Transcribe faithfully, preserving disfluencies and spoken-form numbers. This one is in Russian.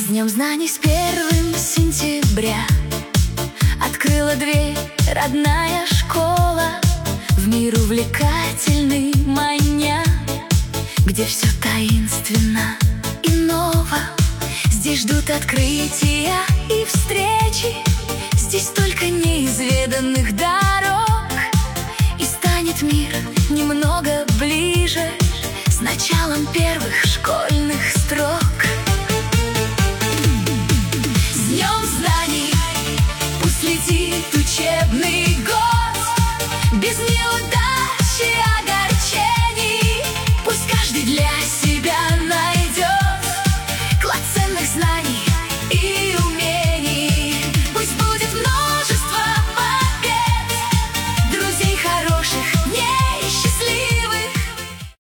Днем знаний с первым сентября открыла дверь родная школа в мир увлекательный маня, где все таинственно и ново. Здесь ждут открытия и встречи, здесь столько неизведанных дорог, и станет мир немного ближе с началом первых школьных строк. С днем знаний пусть летит учебный год, без неудач и огорчений. Пусть каждый для себя